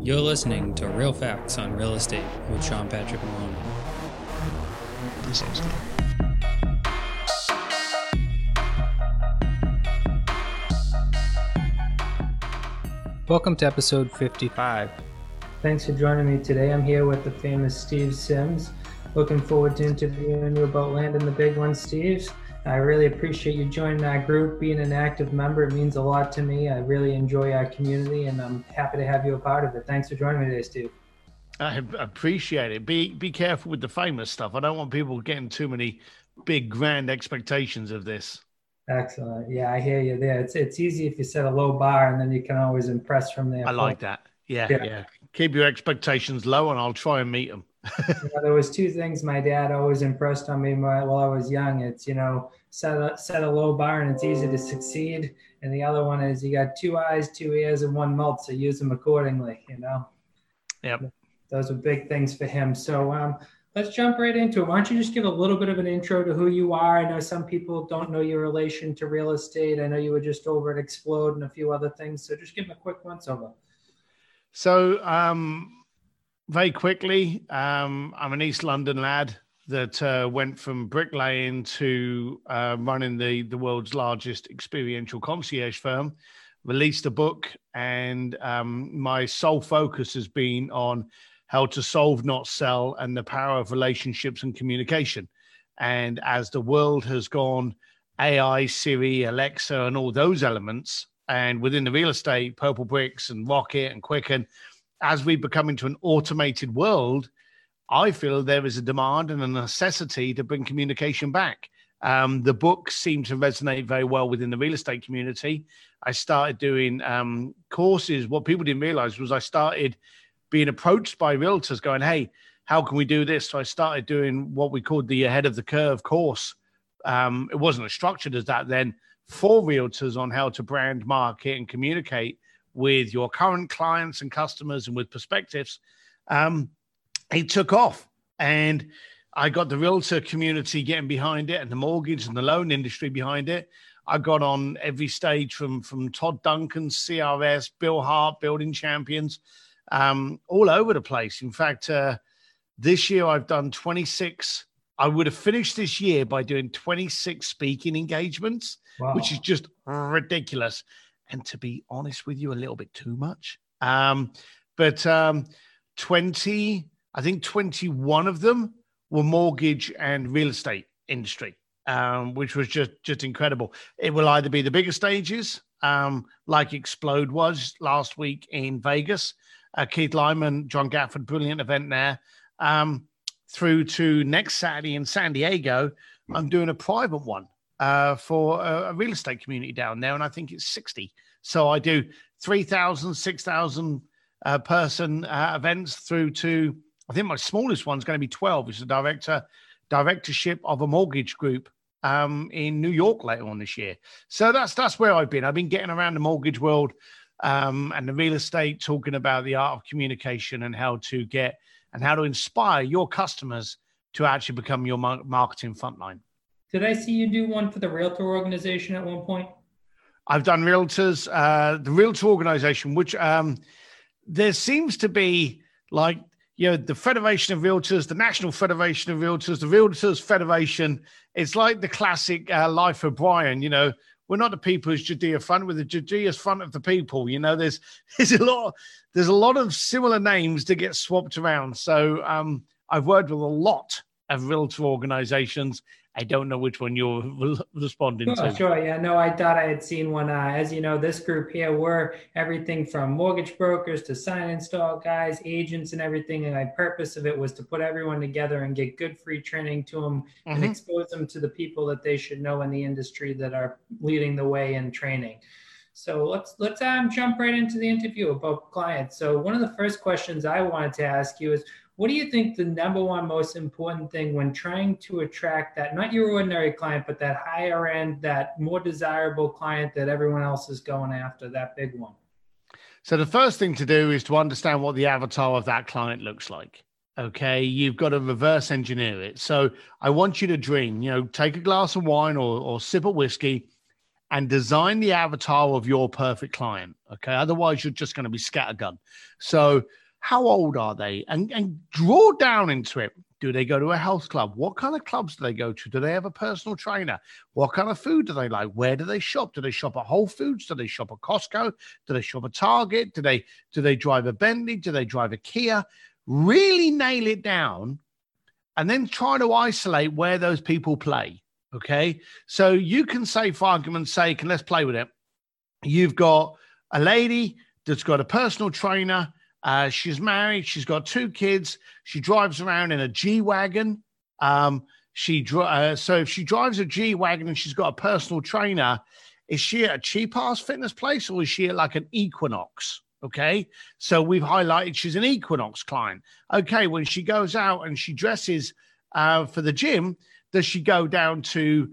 You're listening to Real Facts on Real Estate with Sean Patrick Maloney. That sounds good. Welcome to episode 55. Thanks for joining me today. I'm here with the famous Steve Sims. Looking forward to interviewing you about landing the big one, Steve. I really appreciate you joining our group, being an active member. It means a lot to me. I really enjoy our community, and I'm happy to have you a part of it. Thanks for joining me today, Steve. I appreciate it. Be careful with the famous stuff. I don't want people getting too many big, grand expectations of this. Excellent. Yeah, I hear you there. It's easy if you set a low bar, and then you can always impress from there. I like that. Yeah. Keep your expectations low, and I'll try and meet them. There was two things my dad always impressed on me while I was young. It's, set a low bar and it's easy to succeed. And the other one is you got 2 eyes, 2 ears, and 1 mouth, so use them accordingly, Yep. Those are big things for him. So let's jump right into it. Why don't you just give a little bit of an intro to who you are? I know some people don't know your relation to real estate. I know you were just over at Explode and a few other things. So just give them a quick once over. So, very quickly, I'm an East London lad that went from bricklaying to running the world's largest experiential concierge firm, released a book, and my sole focus has been on how to solve, not sell, and the power of relationships and communication. And as the world has gone AI, Siri, Alexa, and all those elements, and within the real estate, Purplebricks and Rocket and Quicken, as we become into an automated world, I feel there is a demand and a necessity to bring communication back. The book seemed to resonate very well within the real estate community. I started doing courses. What people didn't realize was I started being approached by realtors going, hey, how can we do this? So I started doing what we called the Ahead of the Curve course. It wasn't as structured as that then, for realtors on how to brand, market, and communicate with your current clients and customers and with perspectives. It took off, and I got the realtor community getting behind it and the mortgage and the loan industry behind it. I got on every stage from Todd Duncan, CRS, Bill Hart, Building Champions, all over the place. In fact, this year I've done 26. I would have finished this year by doing 26 speaking engagements, wow, which is just ridiculous. And to be honest with you, a little bit too much. But 21 of them were mortgage and real estate industry, which was just incredible. It will either be the bigger stages, like Explode was last week in Vegas, Keith Lyman, John Gafford, brilliant event there, through to next Saturday in San Diego. I'm doing a private one for a real estate community down there, and I think it's 60. So I do 3,000, 6,000 person events through to, I think my smallest one's going to be 12, which is the directorship of a mortgage group in New York later on this year. So that's where I've been. I've been getting around the mortgage world and the real estate, talking about the art of communication and how to inspire your customers to actually become your marketing frontline. Did I see you do one for the Realtor organization at one point? I've done Realtors, the Realtor organization, which there seems to be the Federation of Realtors, the National Federation of Realtors, the Realtors Federation. It's like the classic Life of Brian, we're not the people's Judea front, we're the Judea's front of the people. There's a lot of similar names that get swapped around. So I've worked with a lot of Realtor organizations. I don't know which one you're responding to. Sure. Yeah, no, I thought I had seen one. As you know, this group here, we're everything from mortgage brokers to sign install guys, agents, and everything. And the purpose of it was to put everyone together and get good free training to them and expose them to the people that they should know in the industry that are leading the way in training. So let's jump right into the interview about clients. So one of the first questions I wanted to ask you is, what do you think the number one most important thing when trying to attract that, not your ordinary client, but that higher end, that more desirable client that everyone else is going after, that big one? So the first thing to do is to understand what the avatar of that client looks like. Okay, you've got to reverse engineer it. So I want you to dream, take a glass of wine or sip of whiskey and design the avatar of your perfect client. Okay. Otherwise, you're just going to be scattergun. So how old are they? And draw down into it. Do they go to a health club? What kind of clubs do they go to? Do they have a personal trainer? What kind of food do they like? Where do they shop? Do they shop at Whole Foods? Do they shop at Costco? Do they shop at Target? Do they drive a Bentley? Do they drive a Kia? Really nail it down and then try to isolate where those people play. Okay. So you can say, for argument's sake, and let's play with it. You've got a lady that's got a personal trainer. She's married. She's got 2 kids. She drives around in a G-Wagon. So if she drives a G-Wagon and she's got a personal trainer, is she at a cheap-ass fitness place or is she at like an Equinox? Okay. So we've highlighted she's an Equinox client. Okay. When she goes out and she dresses for the gym, does she go down to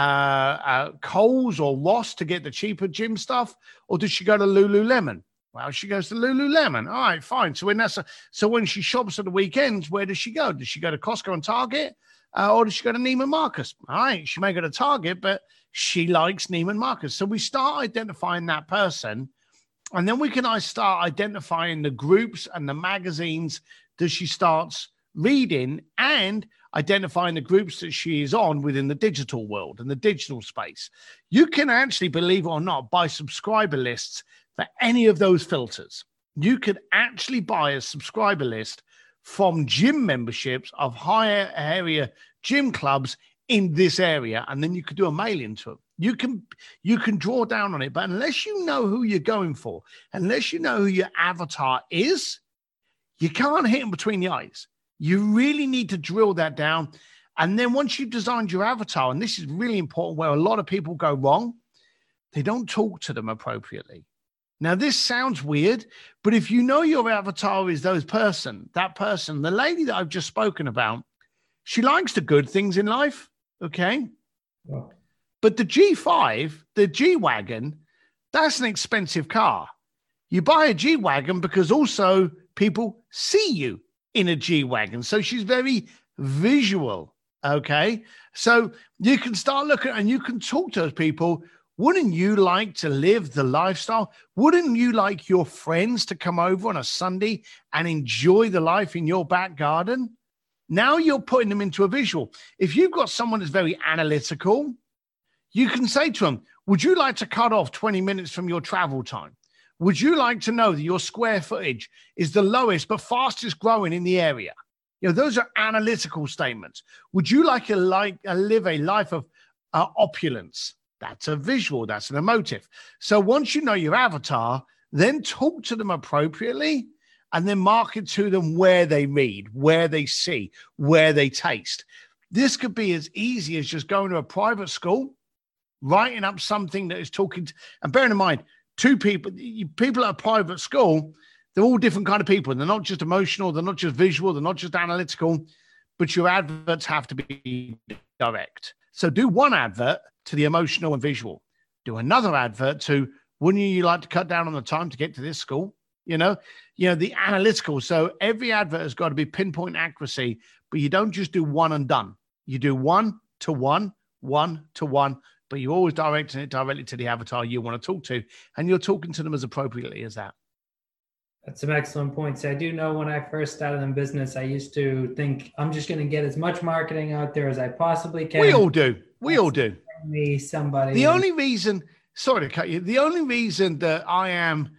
Kohl's or Ross to get the cheaper gym stuff? Or does she go to Lululemon? Well, she goes to Lululemon. All right, fine. So when she shops at the weekends, where does she go? Does she go to Costco and Target? Or does she go to Neiman Marcus? All right, she may go to Target, but she likes Neiman Marcus. So we start identifying that person. And then we can start identifying the groups and the magazines that she starts reading and identifying the groups that she is on within the digital world and the digital space. You can actually, believe it or not, buy subscriber lists for any of those filters. You could actually buy a subscriber list from gym memberships of higher area gym clubs in this area, and then you could do a mailing to them. You can draw down on it, but unless you know who you're going for, unless you know who your avatar is, you can't hit them between the eyes. You really need to drill that down. And then once you've designed your avatar, and this is really important where a lot of people go wrong, they don't talk to them appropriately. Now, this sounds weird, but if you know your avatar is that person, the lady that I've just spoken about, she likes the good things in life, okay? Yeah. But the G5, the G-Wagon, that's an expensive car. You buy a G-Wagon because also people see you in a G-Wagon. So she's very visual, okay? So you can start looking and you can talk to those people. Wouldn't you like to live the lifestyle? Wouldn't you like your friends to come over on a Sunday and enjoy the life in your back garden? Now you're putting them into a visual. If you've got someone that's very analytical, you can say to them, would you like to cut off 20 minutes from your travel time? Would you like to know that your square footage is the lowest but fastest growing in the area? You know, those are analytical statements. Would you like to live a life of opulence? That's a visual. That's an emotive. So once you know your avatar, then talk to them appropriately and then market to them where they read, where they see, where they taste. This could be as easy as just going to a private school, writing up something that is talking to, and bearing in mind, people at a private school, they're all different kind of people. They're not just emotional. They're not just visual. They're not just analytical, but your adverts have to be direct. So do one advert to the emotional and visual. Do another advert to, wouldn't you like to cut down on the time to get to this school? You know, the analytical. So every advert has got to be pinpoint accuracy, but you don't just do one and done. You do 1 to 1, 1 to 1, but you're always directing it directly to the avatar you want to talk to, and you're talking to them as appropriately as that. That's some excellent points. I do know when I first started in business, I used to think I'm just going to get as much marketing out there as I possibly can. We all do. Me, somebody. The only reason, sorry to cut you, the only reason that I'm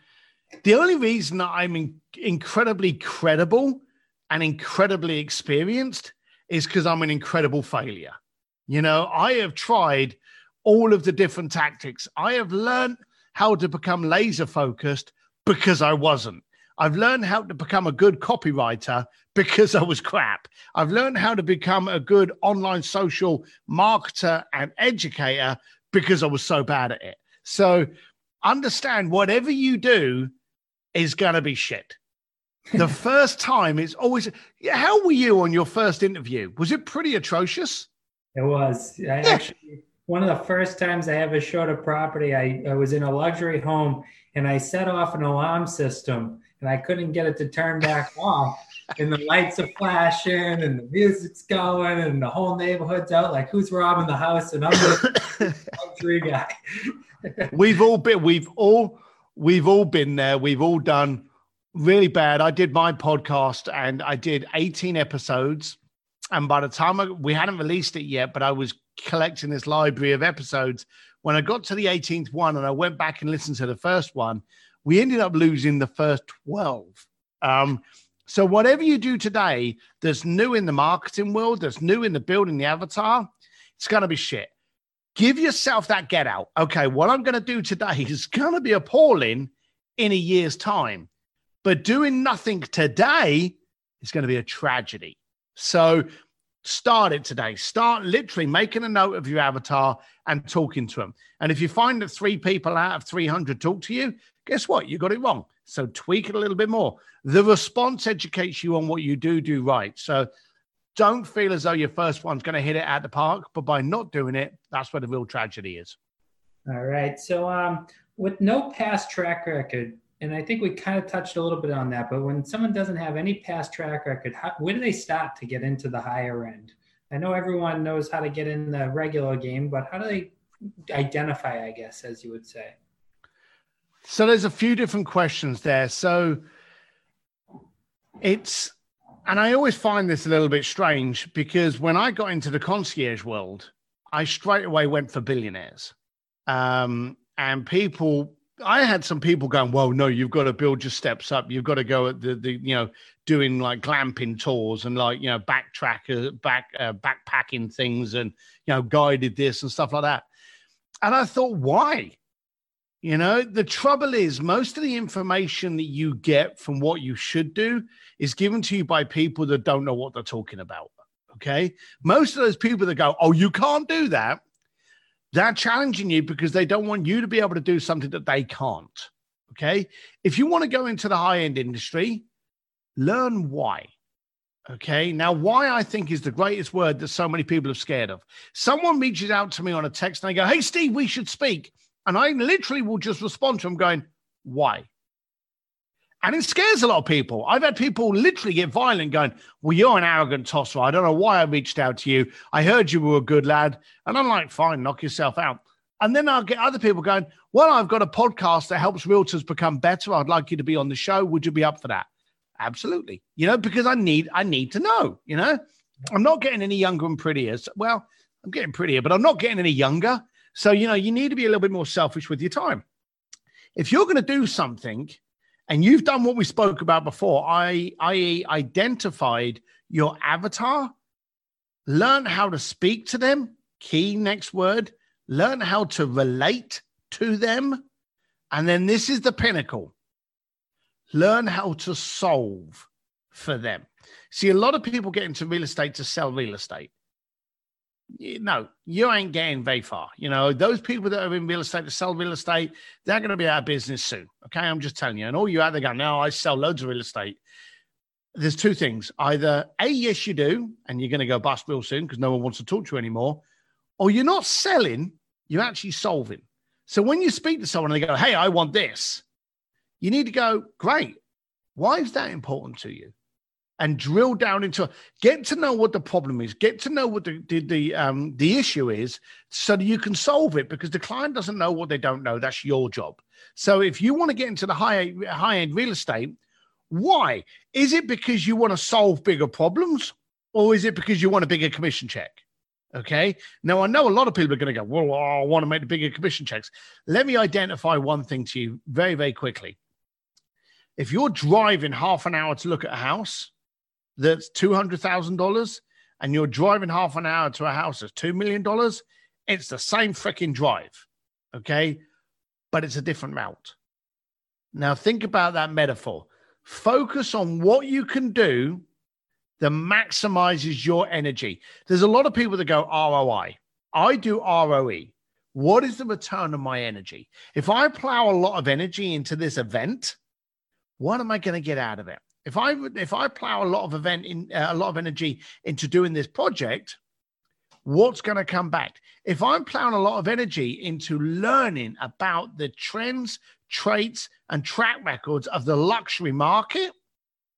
incredibly credible and incredibly experienced is because I'm an incredible failure. You know, I have tried all of the different tactics. I have learned how to become laser focused because I wasn't. I've learned how to become a good copywriter because I was crap. I've learned how to become a good online social marketer and educator because I was so bad at it. So understand, whatever you do is going to be shit. The first time is always, how were you on your first interview? Was it pretty atrocious? It was. Actually, one of the first times I ever showed a property, I was in a luxury home and I set off an alarm system and I couldn't get it to turn back off. And the lights are flashing and the music's going and the whole neighborhood's out like, who's robbing the house? And I'm the luxury guy. We've all been there. We've all done really bad. I did my podcast and I did 18 episodes. And by the time we hadn't released it yet, but I was collecting this library of episodes. When I got to the 18th one and I went back and listened to the first one, we ended up losing the first 12. So whatever you do today that's new in the marketing world, that's new in the building the avatar, it's going to be shit. Give yourself that get out. Okay, what I'm going to do today is going to be appalling in a year's time. But doing nothing today is going to be a tragedy. So start it today. Start literally making a note of your avatar and talking to them. And if you find that 3 people out of 300 talk to you, guess what? You got it wrong. So tweak it a little bit more. The response educates you on what you do right. So don't feel as though your first one's going to hit it at the park, but by not doing it, that's where the real tragedy is. All right. So with no past track record, and I think we kind of touched a little bit on that, but when someone doesn't have any past track record, where do they start to get into the higher end? I know everyone knows how to get in the regular game, but how do they identify, I guess, as you would say? So there's a few different questions there. So and I always find this a little bit strange because when I got into the concierge world, I straight away went for billionaires. And I had some people going, well, no, you've got to build your steps up. You've got to go at the doing like glamping tours and like, backpacking things and, guided this and stuff like that. And I thought, why? The trouble is most of the information that you get from what you should do is given to you by people that don't know what they're talking about. Okay. Most of those people that go, oh, you can't do that. They're challenging you because they don't want you to be able to do something that they can't. Okay. If you want to go into the high-end industry, learn why. Okay. Now, why I think is the greatest word that so many people are scared of. Someone reaches out to me on a text and they go, hey, Steve, we should speak. And I literally will just respond to them going, why? And it scares a lot of people. I've had people literally get violent going, well, you're an arrogant tosser. I don't know why I reached out to you. I heard you were a good lad. And I'm like, fine, knock yourself out. And then I'll get other people going, well, I've got a podcast that helps realtors become better. I'd like you to be on the show. Would you be up for that? Absolutely. Because I need to know, I'm not getting any younger and prettier. Well, I'm getting prettier, but I'm not getting any younger. So, you need to be a little bit more selfish with your time. If you're going to do something and you've done what we spoke about before, i.e. identified your avatar, learn how to speak to them, key next word, learn how to relate to them. And then this is the pinnacle. Learn how to solve for them. See, a lot of people get into real estate to sell real estate. No, you ain't getting very far. Those people that are in real estate to sell real estate, they're going to be out of business soon. Okay, I'm just telling you. And all you out there go, no, I sell loads of real estate. There's two things. Either A, yes, you do, and you're going to go bust real soon because no one wants to talk to you anymore. Or you're not selling, you're actually solving. So when you speak to someone and they go, hey, I want this, you need to go, great. Why is that important to you? And drill down into it. Get to know what the problem is. Get to know what the issue is so that you can solve it because the client doesn't know what they don't know. That's your job. So if you want to get into the high-end real estate, why? Is it because you want to solve bigger problems or is it because you want a bigger commission check? Okay. Now, I know a lot of people are going to go, well, I want to make the bigger commission checks. Let me identify one thing to you very, very quickly. If you're driving half an hour to look at a house, that's $200,000 and you're driving half an hour to a house that's $2 million, it's the same freaking drive, okay? But it's a different route. Now think about that metaphor. Focus on what you can do that maximizes your energy. There's a lot of people that go ROI. I do ROE. What is the return of my energy? If I plow a lot of energy into this event, what am I going to get out of it? If I plow a lot of energy into doing this project, what's going to come back? If I'm plowing a lot of energy into learning about the trends, traits, and track records of the luxury market,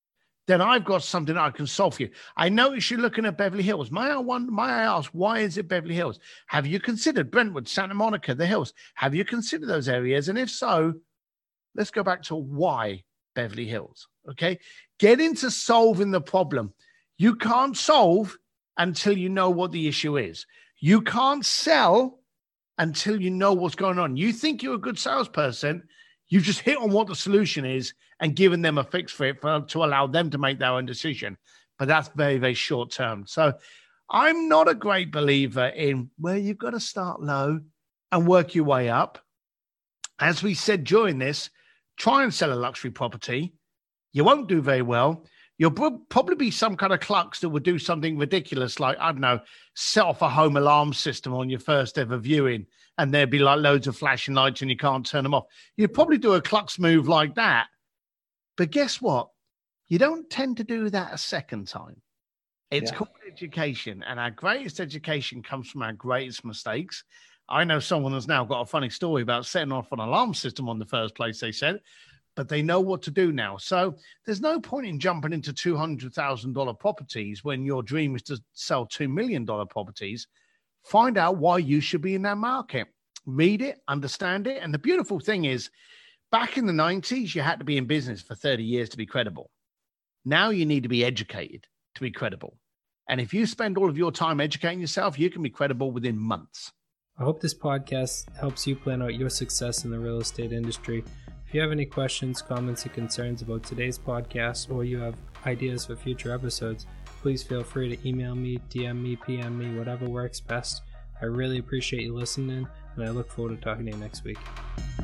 then I've got something I can solve for you. I notice you're looking at Beverly Hills. May I ask, why is it Beverly Hills? Have you considered Brentwood, Santa Monica, the Hills? Have you considered those areas? And if so, let's go back to why Beverly Hills, okay? Get into solving the problem. You can't solve until you know what the issue is. You can't sell until you know what's going on. You think you're a good salesperson, you just hit on what the solution is and given them a fix for it to allow them to make their own decision. But that's very, very short term. So I'm not a great believer in where you've got to start low and work your way up. As we said during this, try and sell a luxury property. You won't do very well. You'll probably be some kind of klutz that would do something ridiculous, like, I don't know, set off a home alarm system on your first ever viewing, and there'd be like loads of flashing lights and you can't turn them off. You'd probably do a klutz move like that. But guess what? You don't tend to do that a second time. It's called education, and our greatest education comes from our greatest mistakes. I know someone has now got a funny story about setting off an alarm system on the first place, they said, but they know what to do now. So there's no point in jumping into $200,000 properties when your dream is to sell $2 million properties. Find out why you should be in that market. Read it, understand it. And the beautiful thing is, back in the 90s, you had to be in business for 30 years to be credible. Now you need to be educated to be credible. And if you spend all of your time educating yourself, you can be credible within months. I hope this podcast helps you plan out your success in the real estate industry. If you have any questions, comments, or concerns about today's podcast, or you have ideas for future episodes, please feel free to email me, DM me, PM me, whatever works best. I really appreciate you listening, and I look forward to talking to you next week.